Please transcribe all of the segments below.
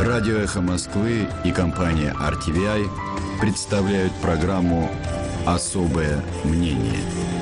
Радио «Эхо Москвы» и компания RTVI представляют программу «Особое мнение».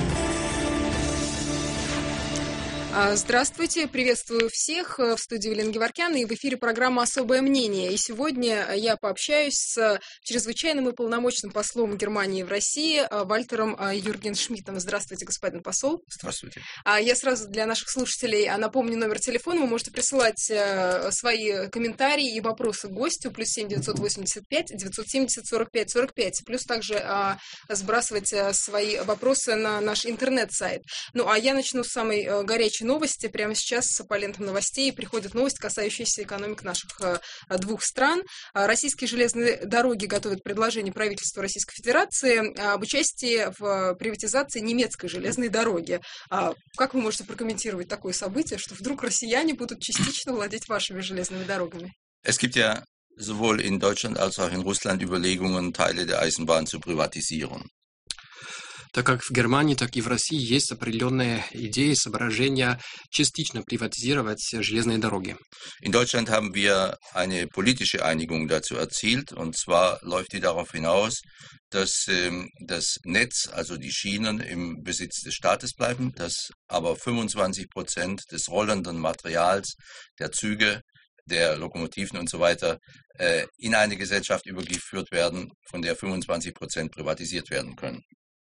Здравствуйте, приветствую всех в студии Елена Геворкян, и в эфире программа «Особое мнение». И сегодня я пообщаюсь с чрезвычайным и полномочным послом Германии в России Вальтером Юргеншмидтом. Здравствуйте, господин посол. Здравствуйте. Я сразу для наших слушателей напомню номер телефона. Вы можете присылать свои комментарии и вопросы к гостю. +7 985 970 45 45. Плюс также сбрасывать свои вопросы на наш интернет-сайт. Ну, а я начну с самой горячей новости. Прямо сейчас по лентам новостей приходит новость, касающаяся экономик наших двух стран. Российские железные дороги готовят предложение правительству Российской Федерации об участии в приватизации немецкой железной дороги. Как вы можете прокомментировать такое событие, что вдруг россияне будут частично владеть вашими железными дорогами? Es gibt ja sowohl in Deutschland als auch in Russland Überlegungen, Teile der Eisenbahn zu privatisieren. Так как в Германии, так и в России есть определенные идеи, соображения частично приватизировать железные дороги. In Deutschland haben wir eine politische Einigung dazu erzielt, und zwar läuft die darauf hinaus, dass das Netz, also die Schienen, im Besitz des Staates bleiben, dass aber 25% des rollenden Materials, der Züge, der Lokomotiven und so weiter in eine Gesellschaft übergeführt werden, von der 25% privatisiert werden können.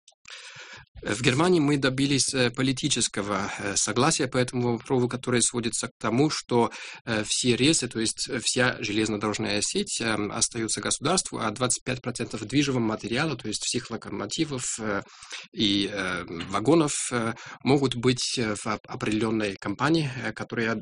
В Германии мы добились политического согласия по этому вопросу, которое сводится к тому, что все рельсы, то есть вся железнодорожная сеть остается государству, а 25% движимого материала, то есть всех локомотивов и вагонов, могут быть в определенной компании, которая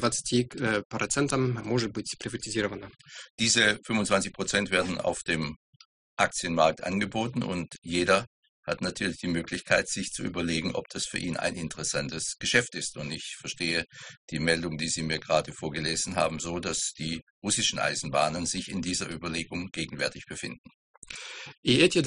20% может быть приватизирована. Diese 25% werden auf dem Aktienmarkt angeboten und jeder hat natürlich die Möglichkeit, sich zu überlegen, ob das für ihn ein interessantes Geschäft ist. Und ich verstehe die Meldung, die Sie mir gerade vorgelesen haben, so, dass die russischen Eisenbahnen sich in dieser Überlegung gegenwärtig befinden. И эти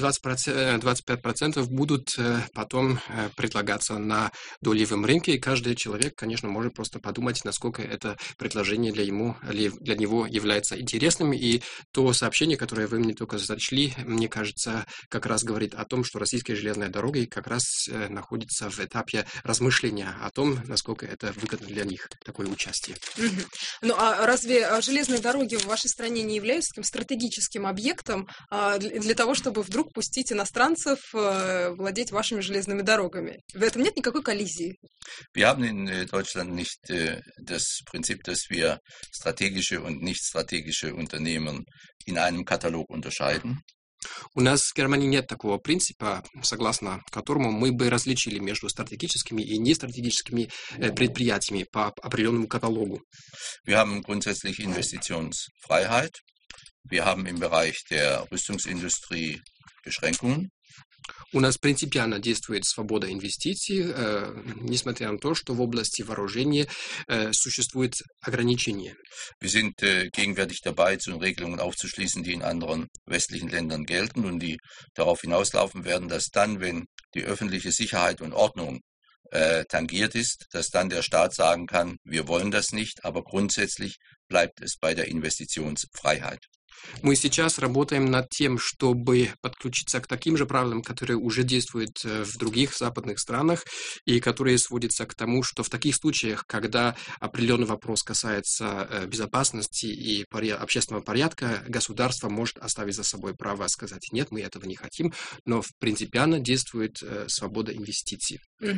25% будут потом предлагаться на долевом рынке, и каждый человек, конечно, может просто подумать, насколько это предложение для него является интересным. И то сообщение, которое вы мне только зачли, мне кажется, как раз говорит о том, что российская железная дорога как раз находится в этапе размышления о том, насколько это выгодно для них, такое участие. Ну, а разве железные дороги в вашей стране не являются таким стратегическим объектом для того, чтобы вдруг пустить иностранцев владеть вашими железными дорогами? В этом нет никакой коллизии? Wir haben in Deutschland nicht das Prinzip, dass wir strategische und nicht strategische Unternehmen in einem Katalog unterscheiden. У нас в Германии нет такого принципа, согласно которому мы бы различили между стратегическими и нестратегическими предприятиями по определенному каталогу. Wir haben grundsätzlich Investitionsfreiheit. Wir haben im Bereich der Rüstungsindustrie Beschränkungen. У нас принципиально действует свобода инвестиций, несмотря на то, что в области вооружения существует ограничения. Wir sind gegenwärtig dabei, zu Regelungen aufzuschließen, die in anderen westlichen Ländern gelten und die darauf hinauslaufen werden, dass dann, wenn die öffentliche Sicherheit und Ordnung tangiert ist, dass dann der Staat sagen kann, wir wollen das nicht, aber grundsätzlich bleibt es bei der Investitionsfreiheit. Мы сейчас работаем над тем, чтобы подключиться к таким же правилам, которые уже действуют в других западных странах, и которые сводятся к тому, что в таких случаях, когда определенный вопрос касается безопасности и общественного порядка, государство может оставить за собой право сказать «нет, мы этого не хотим», но принципиально действует свобода инвестиций.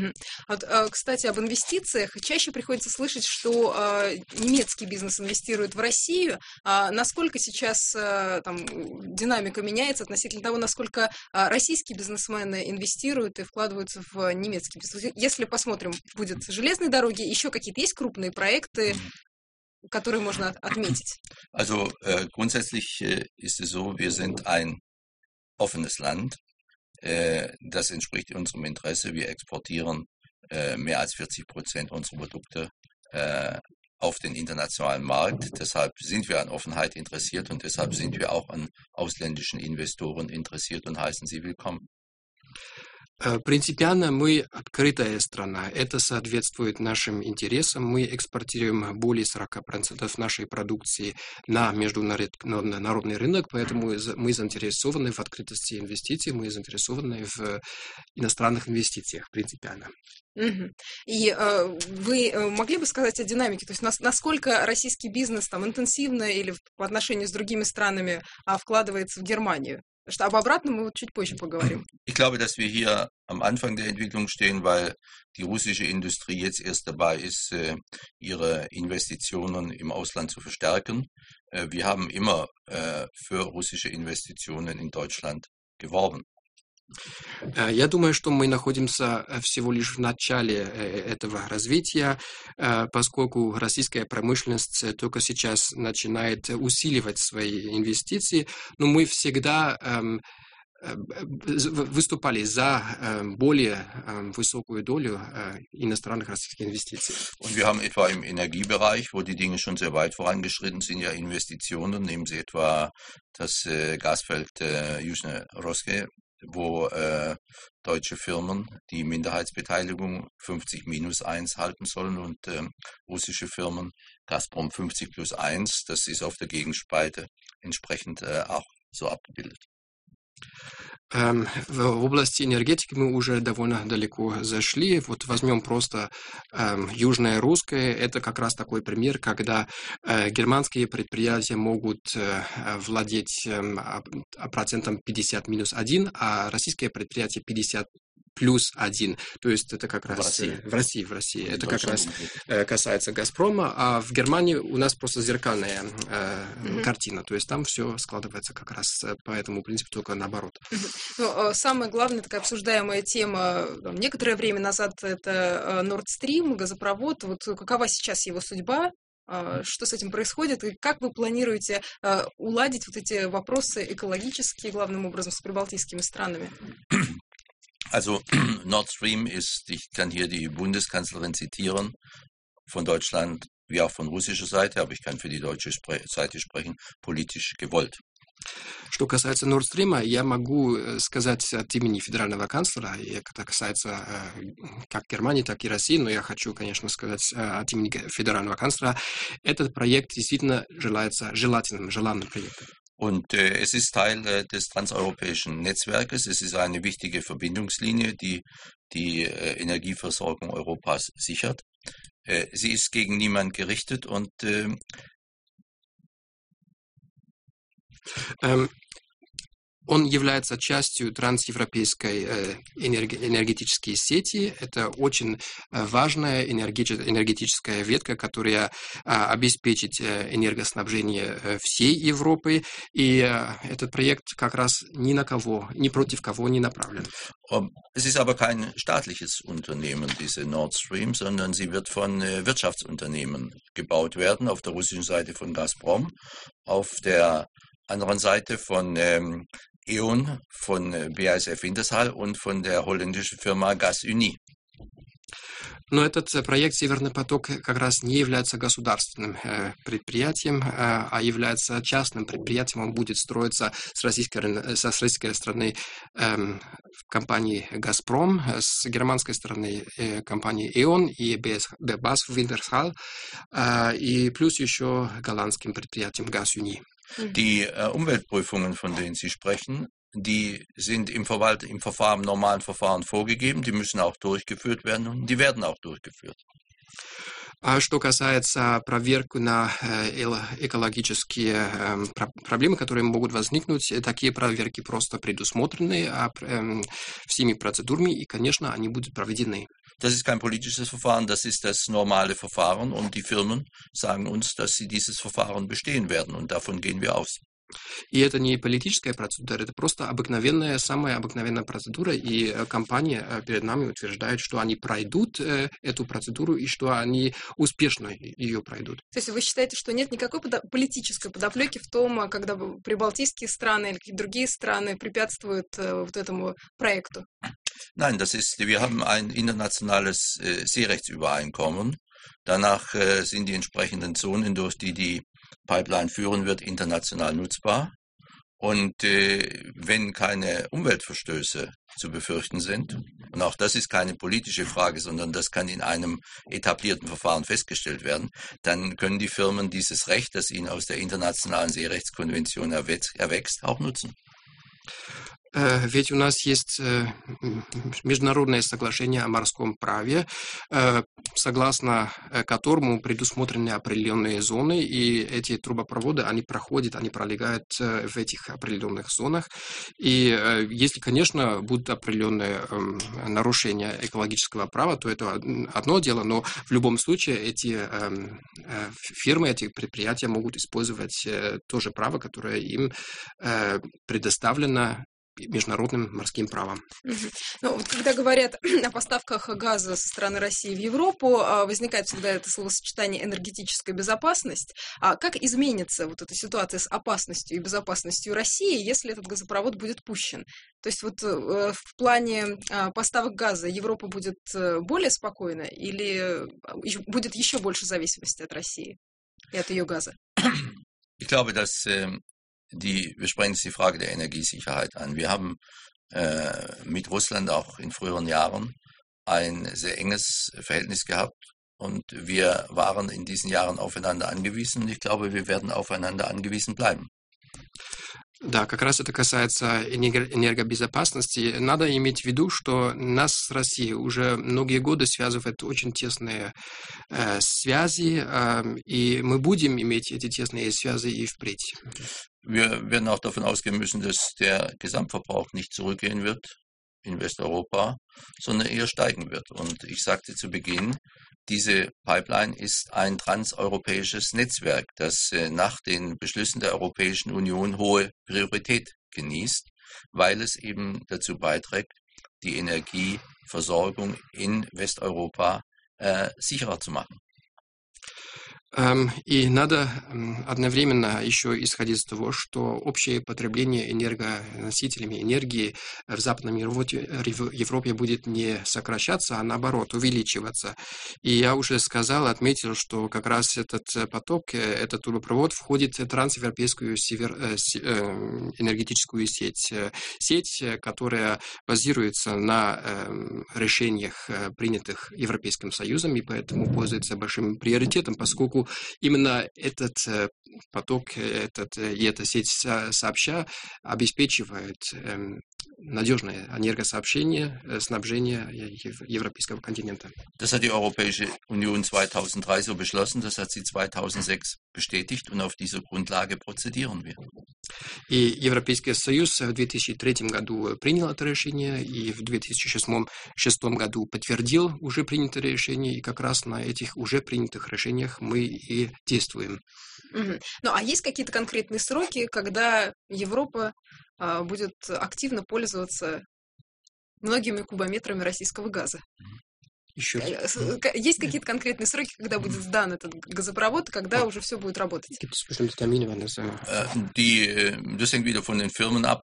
Кстати, об инвестициях. Чаще приходится слышать, что немецкий бизнес инвестирует в Россию. Насколько сейчас динамика меняется относительно того, насколько российские бизнесмены инвестируют и вкладываются в немецкий бизнес? Если посмотрим, будет железные дороги, еще какие-то есть крупные проекты, которые можно отметить? Also grundsätzlich ist es so, wir sind ein offenes Land. Das entspricht unserem Interesse. Wir exportieren mehr als 40% unserer Produkte auf den internationalen Markt. Deshalb sind wir an Offenheit interessiert und deshalb sind wir auch an ausländischen Investoren interessiert und heißen sie willkommen. Принципиально мы открытая страна. Это соответствует нашим интересам. Мы экспортируем более 40% нашей продукции на международный рынок, поэтому мы заинтересованы в открытости инвестиций, мы заинтересованы в иностранных инвестициях принципиально. И вы могли бы сказать о динамике, то есть насколько российский бизнес там интенсивно или по отношению с другими странами вкладывается в Германию? Что об обратном мы чуть позже поговорим. Ich glaube, dass wir hier am Anfang der Entwicklung stehen, weil die russische Industrie jetzt erst dabei ist, ihre Investitionen im Ausland zu verstärken. Wir haben immer für russische Investitionen in Deutschland geworben. Я думаю, что мы находимся всего лишь в начале этого развития, поскольку российская промышленность только сейчас начинает усиливать свои инвестиции, но мы всегда выступали за более высокую долю иностранных российских инвестиций. Und wir haben etwa im Energiebereich, wo die Dinge schon sehr weit vorangeschritten sind, ja Investitionen. Nehmen Sie etwa das Gasfeld Yuzhne Russkoye, wo deutsche Firmen die Minderheitsbeteiligung 50-1 halten sollen und russische Firmen Gazprom 50+1. Das ist auf der Gegenspalte entsprechend auch so abgebildet. В области энергетики мы уже довольно далеко зашли. Вот возьмем просто Южное Русское. Это как раз такой пример, когда германские предприятия могут владеть процентом 50-1, а российские предприятия 50+1. То есть это как раз в России. Это как раз касается Газпрома, а в Германии у нас просто зеркальная картина. То есть там все складывается как раз по этому принципу, только наоборот. Ну, самая главная такая обсуждаемая тема некоторое время назад — это Nord Stream, газопровод. Вот какова сейчас его судьба? Что с этим происходит? И как вы планируете уладить вот эти вопросы экологические, главным образом, с прибалтийскими странами? Also Nord Stream ist, ich kann hier die Bundeskanzlerin zitieren, von Deutschland wie auch von russischer Seite, aber ich kann für die deutsche Seite sprechen, politisch gewollt. Что касается Nord Stream, я могу сказать от имени федерального канцлера, и это касается как Германии, так и России, но я хочу, конечно, сказать от имени федерального канцлера, этот проект действительно желанным проектом. Und es ist Teil des transeuropäischen Netzwerkes. Es ist eine wichtige Verbindungslinie, die die Energieversorgung Europas sichert. Sie ist gegen niemand gerichtet und Он является частью трансевропейской энергетической сети. Это очень важная энергетическая ветка, которая обеспечит энергоснабжение всей Европы. И этот проект как раз ни против кого не направлен. Es ist aber kein staatliches Unternehmen, diese Nord Stream, sondern sie wird von Wirtschaftsunternehmen gebaut werden, auf der russischen Seite von Gazprom, auf der anderen Seite von E.ON, von BASF Wintershall und von der holländischen Firma Gasunie. Но этот проект «Северный поток» как раз не является государственным предприятием, а является частным предприятием. Он будет строиться с российской стороны компанией «Газпром», с германской стороны компанией «E.ON» и BASF Wintershall, и плюс еще голландским предприятием «Gasunie». Die Umweltprüfungen, von denen Sie sprechen, die sind im normalen Verfahren vorgegeben, die müssen auch durchgeführt werden und die werden auch durchgeführt. А что касается проверки на экологические проблемы, которые могут возникнуть, такие проверки просто предусмотрены всеми процедурами, и, конечно, они будут проведены. Das ist kein politisches Verfahren, das ist das normale Verfahren und die Firmen sagen uns, dass sie dieses Verfahren bestehen werden und davon gehen wir aus. И это не политическая процедура, это просто самая обыкновенная процедура, и компания перед нами утверждает, что они пройдут эту процедуру и что они успешно ее пройдут. То есть вы считаете, что нет никакой политической подоплеки в том, когда прибалтийские страны или какие-то другие страны препятствуют вот этому проекту? Nein, wir haben ein internationales Seerechtsübereinkommen. Danach sind die entsprechenden Zonen, durch die die Pipeline führen wird, international nutzbar. Und wenn keine Umweltverstöße zu befürchten sind, und auch das ist keine politische Frage, sondern das kann in einem etablierten Verfahren festgestellt werden, dann können die Firmen dieses Recht, das ihnen aus der Internationalen Seerechtskonvention erwächst, auch nutzen. Ведь у нас есть международное соглашение о морском праве, согласно которому предусмотрены определенные зоны, и эти трубопроводы, они пролегают в этих определенных зонах. И если, конечно, будут определенные нарушения экологического права, то это одно дело, но в любом случае эти фирмы, эти предприятия могут использовать то же право, которое им предоставлено международным морским правом. Ну, вот когда говорят о поставках газа со стороны России в Европу, возникает всегда это словосочетание «энергетическая безопасность». А как изменится вот эта ситуация с опасностью и безопасностью России, если этот газопровод будет пущен? То есть вот в плане поставок газа Европа будет более спокойна или будет еще больше зависимости от России и от ее газа? Ich glaube, dass wir sprechen jetzt die Frage der Energiesicherheit an. Wir haben mit Russland auch in früheren Jahren ein sehr enges Verhältnis gehabt und wir waren in diesen Jahren aufeinander angewiesen und ich glaube, wir werden aufeinander angewiesen bleiben. Да, как раз это касается энергобезопасности. Надо иметь в виду, что нас с Россией уже многие годы связывают очень тесные связи, и мы будем иметь эти тесные связи и впредь. Wir werden auch davon ausgehen müssen, dass der Gesamtverbrauch nicht zurückgehen wird in Westeuropa, sondern eher steigen wird. Und ich sagte zu Beginn, diese Pipeline ist ein transeuropäisches Netzwerk, das nach den Beschlüssen der Europäischen Union hohe Priorität genießt, weil es eben dazu beiträgt, die Energieversorgung in Westeuropa sicherer zu machen. И надо одновременно еще исходить из того, что общее потребление энергоносителями энергии в Западной Европе будет не сокращаться, а наоборот увеличиваться. И я уже сказал, отметил, что как раз этот поток, этот трубопровод входит в трансевропейскую энергетическую сеть, которая базируется на решениях, принятых Европейским Союзом, и поэтому пользуется большим приоритетом, поскольку именно этот поток и эта сеть сообща обеспечивает надежное энергосообщение, снабжение европейского континента. Das hat die Europäische Union 2003 so beschlossen, das hat sie 2006 bestätigt und auf dieser Grundlage prozedieren wir. И Европейский Союз в 2003 году принял это решение, и в 2006 году подтвердил уже принятое решение, и как раз на этих уже принятых решениях мы и действуем. Ну, а есть какие-то конкретные сроки, когда Европа будет активно пользоваться многими кубометрами российского газа? Еще. Есть какие-то конкретные сроки, когда будет сдан этот газопровод, и когда уже все будет работать? Gibt es bestimmte Termine, wann das? Das hängt wieder von den Firmen ab.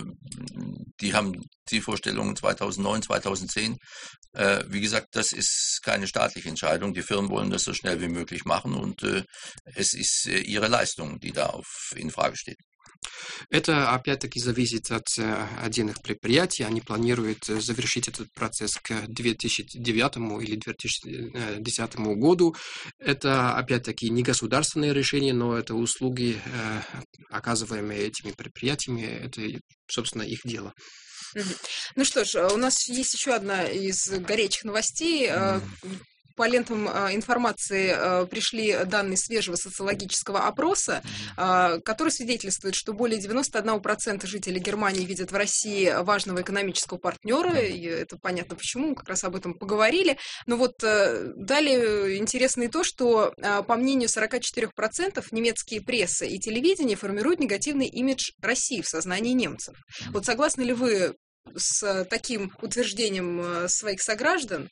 Die haben Zielvorstellungen 2009, 2010. Wie gesagt, das ist keine staatliche Entscheidung. Die Firmen wollen das so schnell wie möglich machen und es ist ihre Leistung, die da in Frage steht. Это, опять-таки, зависит от отдельных предприятий. Они планируют завершить этот процесс к 2009 или 2010 году. Это, опять-таки, не государственное решение, но это услуги, оказываемые этими предприятиями. Это, собственно, их дело. Ну что ж, у нас есть еще одна из горячих новостей. По лентам информации пришли данные свежего социологического опроса, который свидетельствует, что более 91% жителей Германии видят в России важного экономического партнера, и это понятно почему, мы как раз об этом поговорили. Но вот далее интересно и то, что, по мнению 44%, немецкие пресса и телевидение формируют негативный имидж России в сознании немцев. Вот согласны ли вы с таким утверждением своих сограждан?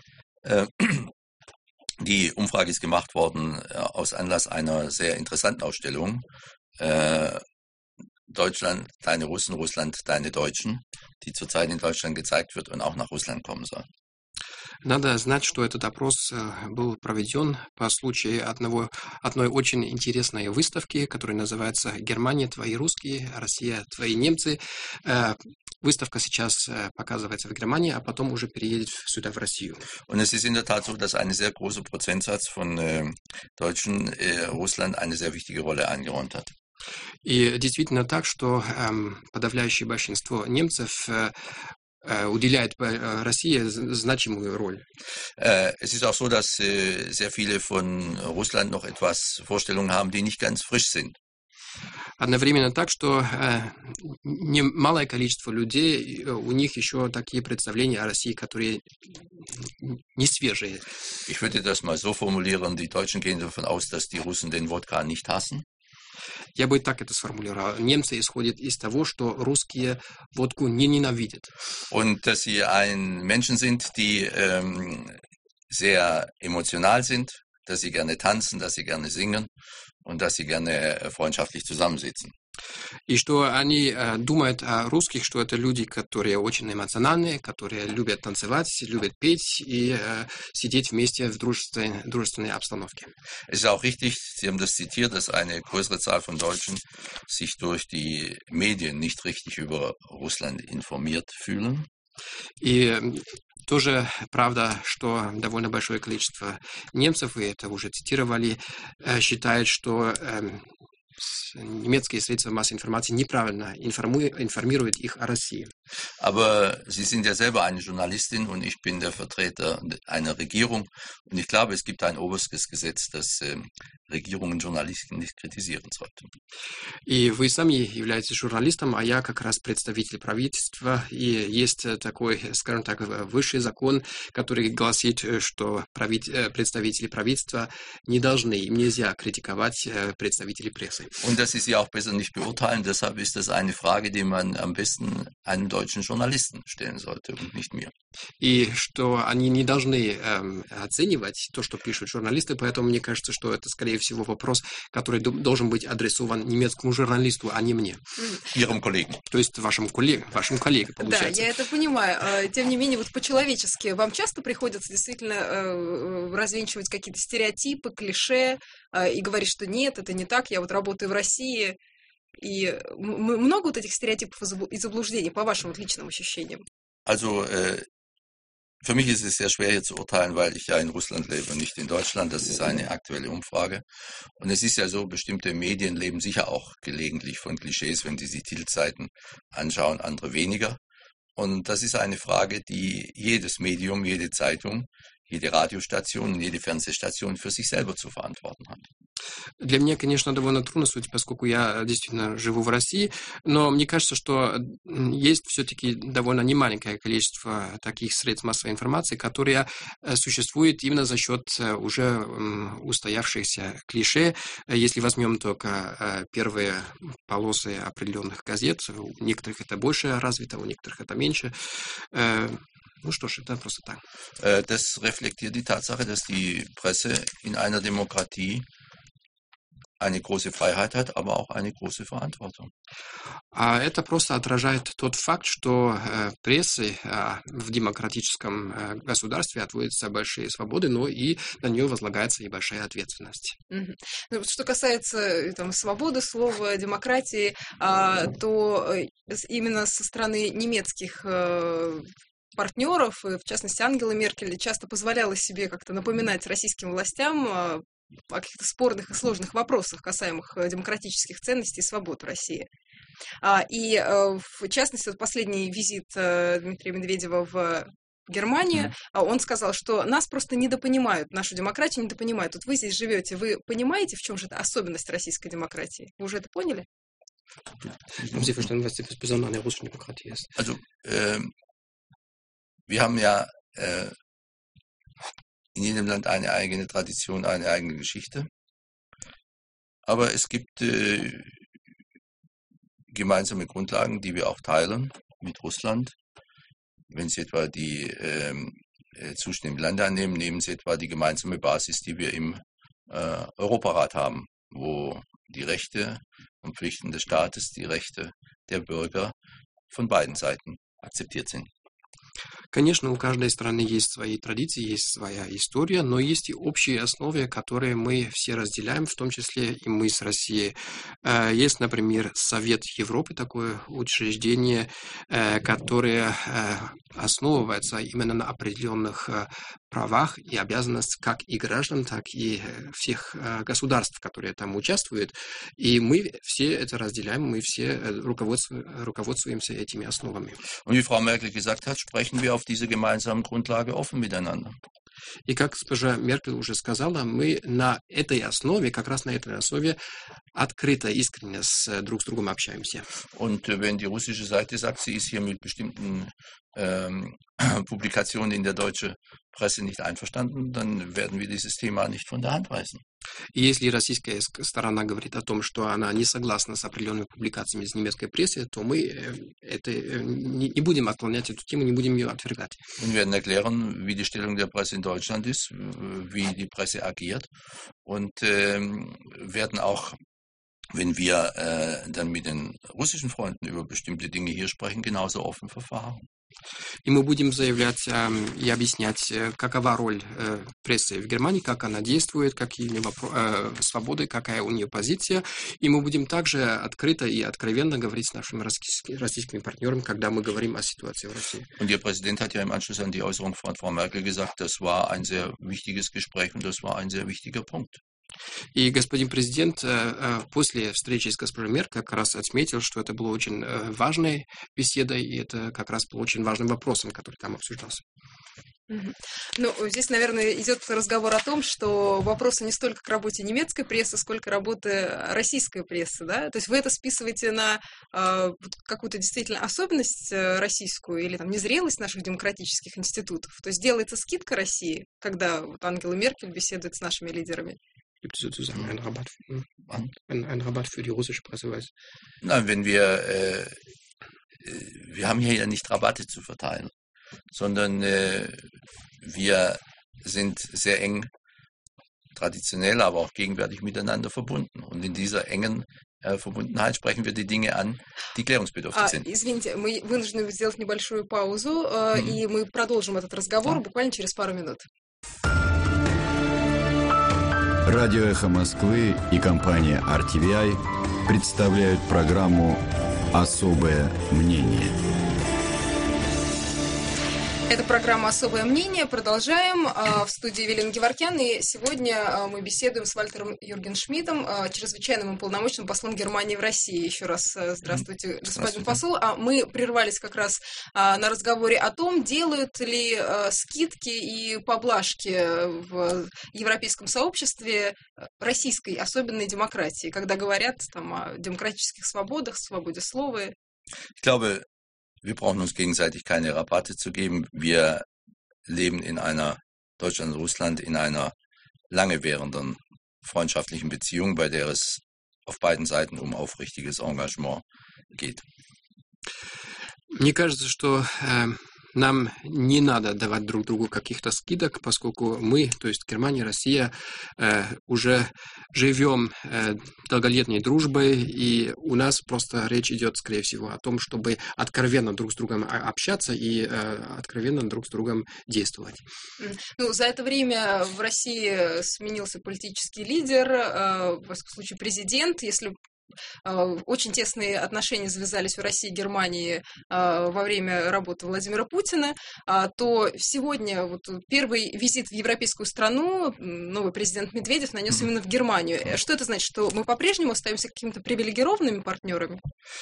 Die Umfrage ist gemacht worden aus Anlass einer sehr interessanten Ausstellung. Deutschland, deine Russen, Russland, deine Deutschen, die zurzeit in Deutschland gezeigt wird und auch nach Russland kommen soll. Надо знать, что этот опрос был проведен по случаю одной очень интересной выставки, которая называется «Германия, твои русские, Россия, твои немцы». Выставка сейчас показывается в Германии, а потом уже переедет сюда, в Россию. Und es ist in der Tat so, dass ein sehr großer Prozentsatz von Deutschen Russland eine sehr wichtige Rolle eingeräumt hat. И действительно так, что подавляющее большинство немцев уделяет России значимую роль. Es ist auch so, dass sehr viele von Russland noch etwas Vorstellungen haben, die nicht ganz frisch sind. Одновременно так, что немалое количество людей, у них еще такие представления о России, которые не свежие. Ich würde das mal so formulieren, die Deutschen gehen davon aus, dass die Russen den Wodka nicht hassen. Я бы так это сформулировал. Немцы исходят из того, что русские водку не ненавидят. Und dass sie Menschen sind, die sehr emotional sind, dass sie gerne tanzen, dass sie gerne singen und dass sie gerne freundschaftlich zusammensitzen. И что они думают о русских, что это люди, которые очень эмоциональные, которые любят танцевать, любят петь и сидеть вместе в дружественной обстановке. Es ist auch richtig, Sie haben das zitiert, dass eine größere Zahl von Deutschen sich durch die Medien nicht richtig über Russland informiert fühlen. И тоже правда, что довольно большое количество немцев, вы это уже цитировали, считает, что немецкие средства массовой информации неправильно информируют их о России. Aber Sie sind ja selber eine Journalistin und ich bin der Vertreter einer Regierung. Und ich glaube, es gibt ein oberstes Gesetz, das Regierungen Journalisten nicht kritisieren sollten. И вы сами являетесь журналистом, а я как раз представитель правительства. И есть такой, скажем так, высший закон, который гласит, что представители правительства не должны, им нельзя критиковать представителей прессы. Und dass Sie sie auch besser nicht beurteilen, deshalb ist das eine Frage, die man am besten einem deutschen Journalisten stellen sollte und nicht mir. И что они не должны оценивать то, что пишут журналисты, поэтому мне кажется, что это, скорее всего, вопрос, который должен быть адресован немецкому журналисту, а не мне. Ihrem Kollegen. То есть вашим коллеге, получается. Да, я это понимаю. Тем не менее, вот по-человечески вам часто приходится действительно развенчивать какие-то стереотипы, клише и говорить, что нет, это не так, я вот работаю в России. И много вот этих стереотипов и заблуждений, по вашим вот личным ощущениям? Also, für mich ist es sehr schwer hier zu urteilen, weil ich ja in Russland lebe und nicht in Deutschland. Das ist eine aktuelle Umfrage. Und es ist ja so, bestimmte Medien leben sicher auch gelegentlich von Klischees, wenn die sich Titelseiten anschauen, andere weniger. Und das ist eine Frage, die jedes Medium, jede Zeitung, jede Radiostation und jede Fernsehstation für sich selber zu verantworten hat. Для меня, конечно, довольно трудно судить, поскольку я действительно живу в России, но мне кажется, что есть все-таки довольно немаленькое количество таких средств массовой информации, которые существуют именно за счет уже устоявшихся клише. Если возьмем только первые полосы определенных газет, у некоторых это больше развито, у некоторых это меньше. Ну что ж, это просто так. Das reflektiert die Tatsache, dass die Presse in einer Demokratie eine große Freiheit hat, aber auch eine große Verantwortung. А это просто отражает тот факт, что прессе в демократическом государстве отводятся большие свободы, но и на нее возлагается и большая ответственность. Ну, что касается там, свободы слова, демократии, то именно со стороны немецких партнеров, в частности Ангела Меркель, часто позволяла себе как-то напоминать российским властям о каких-то спорных и сложных вопросах, касаемых демократических ценностей и свобод в России. И, в частности, вот последний визит Дмитрия Медведева в Германию, он сказал, что нас просто недопонимают, нашу демократию недопонимают. Вот вы здесь живете, вы понимаете, в чем же это особенность российской демократии? Вы уже это поняли? Sie verstehen, was das Besondere an der russischen Demokratie ist. Also, wir haben ja in jedem Land eine eigene Tradition, eine eigene Geschichte. Aber es gibt gemeinsame Grundlagen, die wir auch teilen mit Russland. Wenn Sie etwa die zuständigen Länder annehmen, nehmen Sie etwa die gemeinsame Basis, die wir im Europarat haben, wo die Rechte und Pflichten des Staates, die Rechte der Bürger von beiden Seiten akzeptiert sind. Конечно, у каждой страны есть свои традиции, есть своя история, но есть и общие основы, которые мы все разделяем, в том числе и мы с Россией. Есть, например, Совет Европы, такое учреждение, которое основывается именно на определенных правах и обязанностях как и граждан, так и всех государств, которые там участвуют. И мы все это разделяем, мы все руководствуемся этими основами. Und wie Frau Merkel gesagt hat, sprechen wir auf diese gemeinsame Grundlage offen miteinander. И как госпожа Меркель уже сказала, мы на этой основе, как раз на этой основе, открыто, искренне друг с другом общаемся. Und wenn die russische Seite sagt, sie ist hier mit bestimmten Publikationen in der deutschen Presse nicht einverstanden, dann werden wir dieses Thema nicht von der Hand weisen. И если российская сторона говорит о том, что она не согласна с определенными публикациями из немецкой прессы, то мы не будем отклонять эту тему, не будем ее отвергать. Und wir werden erklären, wie die Stellung der Presse in Deutschland ist, wie die Presse agiert und werden auch, wenn wir dann mit den russischen Freunden über bestimmte Dinge hier sprechen, genauso offen verfahren. И мы будем заявлять и объяснять, какова роль прессы в Германии, как она действует, какие у нее свободы, какая у нее позиция. И мы будем также открыто и откровенно говорить с нашими российскими партнерами, когда мы говорим о ситуации в России. Und Ihr Präsident hat ja im Anschluss an die Äußerung von Frau Merkel gesagt, das war ein sehr wichtiges Gespräch und das war ein sehr wichtiger Punkt. И господин президент после встречи с госпожой Меркель как раз отметил, что это было очень важной беседой, и это как раз был очень важным вопросом, который там обсуждался. Ну, здесь, наверное, идет разговор о том, что вопросы не столько к работе немецкой прессы, сколько работы российской прессы, да? То есть вы это списываете на какую-то действительно особенность российскую или там незрелость наших демократических институтов? То есть делается скидка России, когда вот Ангела Меркель беседует с нашими лидерами? Gibt es sozusagen einen Rabatt für die russische Presse? Nein, wenn wir haben hier ja nicht Rabatte zu verteilen, sondern wir sind sehr eng traditionell, aber auch gegenwärtig miteinander verbunden. Und in dieser engen Verbundenheit sprechen wir die Dinge an, die klärungsbedürftig sind. Извините, мы вынуждены сделать небольшую паузу, и мы продолжим этот разговор буквально через пару минут. Радио «Эхо Москвы» и компания RTVI представляют программу «Особое мнение». Это программа «Особое мнение». Продолжаем. В студии Евелина Геворкян. И сегодня мы беседуем с Вальтером Юргеншмидтом, чрезвычайным и полномочным послом Германии в России. Еще раз здравствуйте, господин посол. Мы прервались как раз на разговоре о том, делают ли скидки и поблажки в европейском сообществе российской особенной демократии, когда говорят там о демократических свободах, свободе слова. Ich glaube, wir brauchen uns gegenseitig keine Rabatte zu geben. Wir leben in einer, Deutschland und Russland, in einer lange währenden freundschaftlichen Beziehung, bei der es auf beiden Seiten um aufrichtiges Engagement geht. Мне кажется, что нам не надо давать друг другу каких-то скидок, поскольку мы, то есть Германия, Россия, уже живем долголетней дружбой, и у нас просто речь идет, скорее всего, о том, чтобы откровенно друг с другом общаться и откровенно друг с другом действовать. Ну, за это время в России сменился политический лидер, в этом случае президент. Если очень тесные отношения завязались у России и Германии во время работы Владимира Путина, то сегодня вот первый визит в европейскую страну новый президент Медведев нанес именно в Германию. Что это значит? Что мы по-прежнему остаемся какими-то привилегированными партнерами?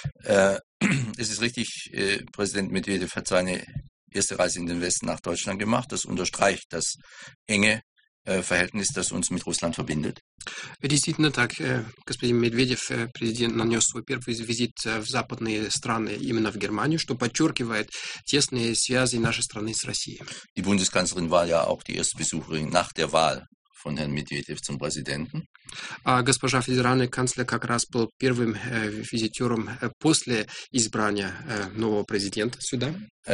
Es ist richtig, Präsident Medvedev hat seine erste Reise in den Westen nach Deutschland gemacht. Das unterstreicht das enge Verhältnis, das uns mit Russland verbindet. Действительно так. Господин Медведев, президент, нанес свой первый визит в западные страны, именно в Германию, что подчеркивает тесные связи нашей страны с Россией. Die Bundeskanzlerin war ja auch die erste Besucherin nach der Wahl von Herrn Medvedev zum Präsidenten. А госпожа федеральный канцлер как раз был первым визитером после избрания нового президента сюда.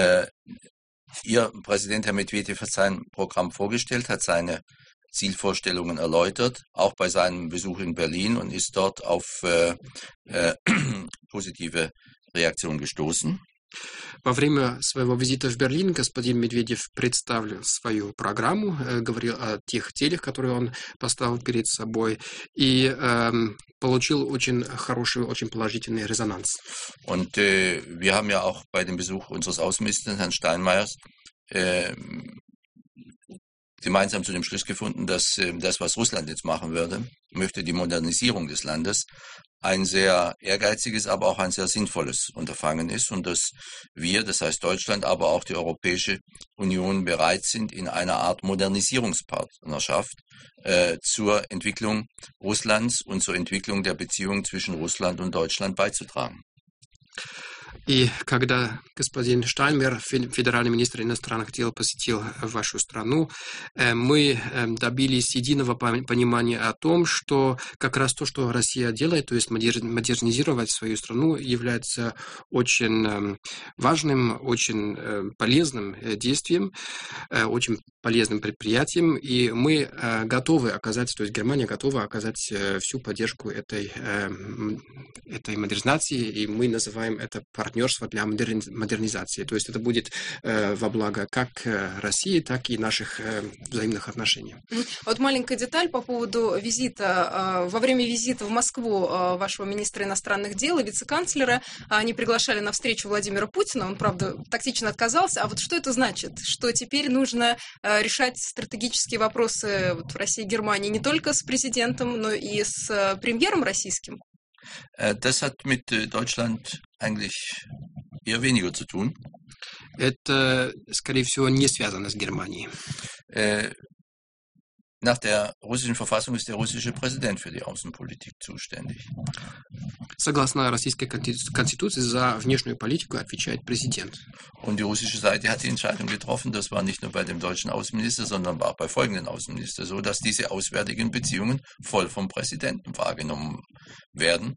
Ihr Präsident, Herr Medvedev, hat sein Programm vorgestellt, hat seine Zielvorstellungen erläutert, auch bei seinem Besuch in Berlin und ist dort auf positive Reaktionen gestoßen. Во время своего визита в Берлин господин Медведев представил свою программу, говорил о тех целях, которые он поставил перед собой, и получил очень хороший, очень положительный резонанс. Und wir haben ja auch bei dem Besuch unseres Außenministers, Herrn Steinmeiers, gemeinsam zu dem Schluss gefunden, dass das, was Russland jetzt machen möchte die Modernisierung des Landes, ein sehr ehrgeiziges, aber auch ein sehr sinnvolles Unterfangen ist und dass wir, das heißt Deutschland, aber auch die Europäische Union bereit sind, in einer Art Modernisierungspartnerschaft zur Entwicklung Russlands und zur Entwicklung der Beziehungen zwischen Russland und Deutschland beizutragen. И когда господин Штайнмайер, федеральный министр иностранных дел, посетил вашу страну, мы добились единого понимания о том, что как раз то, что Россия делает, то есть модернизировать свою страну, является очень важным, очень полезным действием, очень полезным предприятием, и мы готовы оказать, то есть Германия готова оказать всю поддержку этой модернизации, и мы называем это партнерство для модернизации. То есть это будет во благо как России, так и наших взаимных отношений. Вот маленькая деталь по поводу визита. Во время визита в Москву вашего министра иностранных дел и вице-канцлера они приглашали на встречу Владимира Путина. Он, правда, тактично отказался. А вот что это значит? Что теперь нужно решать стратегические вопросы в России и Германии не только с президентом, но и с премьером российским? Das hat mit Deutschland eigentlich eher weniger zu tun. Это, скорее всего, не связано с Германией. Nach der russischen Verfassung ist der russische Präsident für die Außenpolitik zuständig. Согласно российской конституции, за внешнюю политику отвечает президент. Und die russische Seite hat die Entscheidung getroffen, das war nicht nur bei dem deutschen Außenminister, sondern war auch bei folgenden Außenministern so, dass diese auswärtigen Beziehungen voll vom Präsidenten wahrgenommen werden.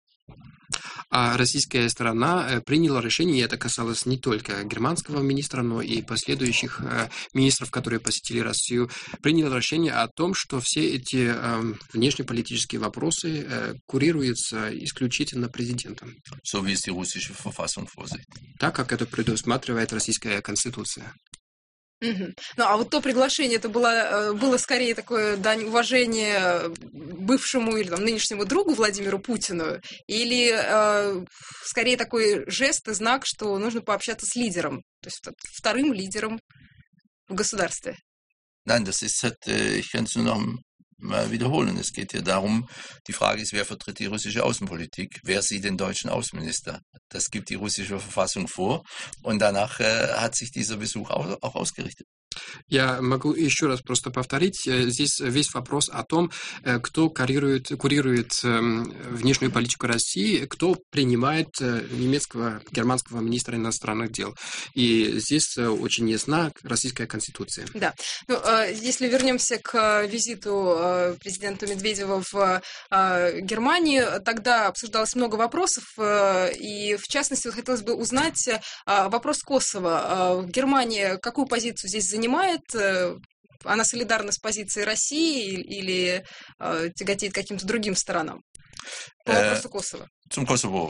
А российская сторона приняла решение, и это касалось не только германского министра, но и последующих министров, которые посетили Россию, приняла решение о том, что все эти внешнеполитические вопросы курируются исключительно президентом. So wie es die russische Verfassung vorsieht. Так, как это предусматривает российская конституция. Угу. Ну, а вот то приглашение, это было скорее такое дань уважения бывшему или там, нынешнему другу Владимиру Путину, или скорее такой жест и знак, что нужно пообщаться с лидером, то есть вторым лидером в государстве? Nein, das ist ich kann es nur noch mal wiederholen. Es geht hier darum, die Frage ist, wer vertritt die russische Außenpolitik? Wer sieht den deutschen Außenminister? Das gibt die russische Verfassung vor und danach hat sich dieser Besuch auch ausgerichtet. Я могу еще раз просто повторить. Здесь весь вопрос о том, кто курирует внешнюю политику России, кто принимает немецкого, германского министра иностранных дел. И здесь очень ясна российская конституция. Да. Ну, если вернемся к визиту президента Медведева в Германию, тогда обсуждалось много вопросов, и в частности хотелось бы узнать вопрос Косово. Германия какую позицию здесь занимает? Она солидарна с позицией России или тяготеет каким-то другим сторонам? По вопросу Косово. Zum Kosovo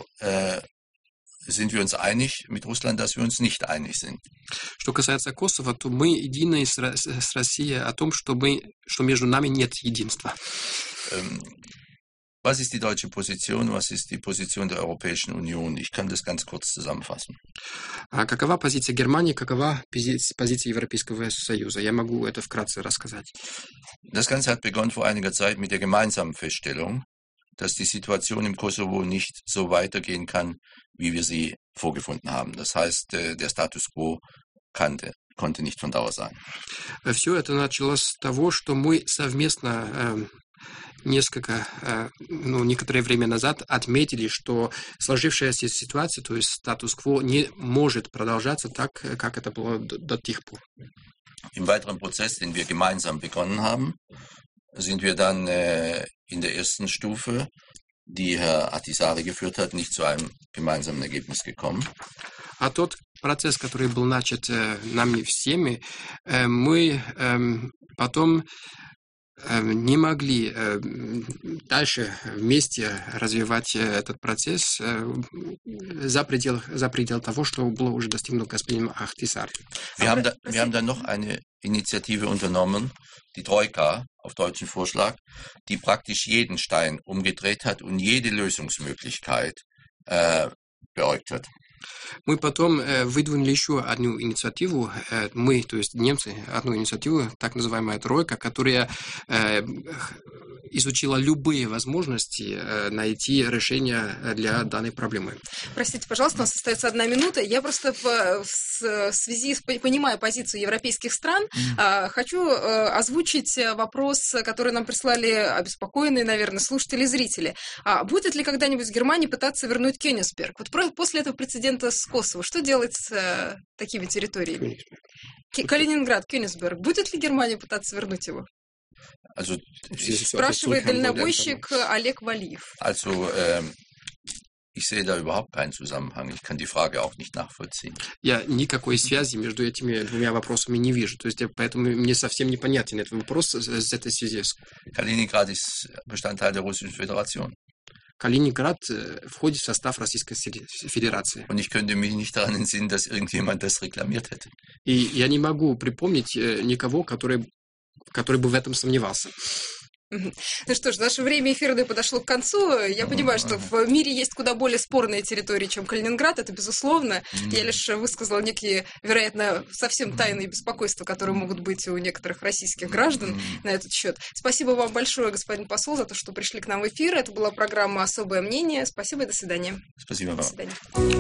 sind wir uns einig mit Russland, dass wir uns nicht einig sind. Что касается Косово, то мы едины с Россией о том, что между нами нет единства. Was ist die deutsche Position? Was ist die Position der Europäischen Union? Ich kann das ganz kurz zusammenfassen. Какова позиция Германии, какова позиция Европейского Союза? Я могу это вкратце рассказать. Das Ganze hat begonnen vor einiger Zeit mit der gemeinsamen Feststellung, dass die Situation im Kosovo nicht so weitergehen kann, wie wir sie vorgefunden haben. Das heißt, der Status quo konnte nicht von Dauer sein. Все это началось с того, что мы совместно некоторое время назад отметили, что сложившаяся ситуация, то есть статус-кво, не может продолжаться так, как это было до тех пор. Im weiteren Prozess, den wir gemeinsam begonnen haben, sind wir dann in der ersten Stufe, die Herr Ahtisaari geführt hat, nicht zu einem gemeinsamen Ergebnis gekommen. А тот процесс, который был начат нами всеми, мы потом не могли дальше вместе развивать этот процесс за предел того, что было уже достигнуто господином Ахтисар. Wir haben da noch eine Initiative unternommen, die Troika auf deutschen Vorschlag, die praktisch jeden Stein umgedreht hat und jede Lösungsmöglichkeit beäugt hat. Мы потом выдвинули еще одну инициативу, мы, то есть немцы, одну инициативу, так называемая «Тройка», которая изучила любые возможности найти решение для данной проблемы. Простите, пожалуйста, у нас остается 1 минута. Я просто в связи с понимая позицию европейских стран, хочу озвучить вопрос, который нам прислали обеспокоенные, наверное, слушатели и зрители. Будет ли когда-нибудь Германия пытаться вернуть Кёнигсберг? Вот после этого прецедента с Косово, что делать с такими территориями? Калининград, Кёнигсберг. Будет ли Германия пытаться вернуть его? Спрашивает дальнобойщик Олег Валиев. Ich sehe da überhaupt keinen Zusammenhang. Ich kann die Frage auch nicht nachvollziehen. Я никакой связи между этими двумя вопросами не вижу. То есть, поэтому мне совсем непонятен этот вопрос с этой связи. Kaliningrad ist Bestandteil der Russischen Föderation. Калининград входит в состав Российской Федерации. Und ich könnte mich nicht daran entsinnen, dass irgendjemand das reklamiert hätte. И я не могу припомнить никого, который бы в этом сомневался. Ну что ж, наше время эфирное подошло к концу. Я понимаю, что в мире есть куда более спорные территории, чем Калининград, это безусловно. Я лишь высказала некие, вероятно, совсем тайные беспокойства, которые могут быть у некоторых российских граждан на этот счет. Спасибо вам большое, господин посол, за то, что пришли к нам в эфир. Это была программа «Особое мнение». Спасибо и до свидания. Спасибо вам. До свидания.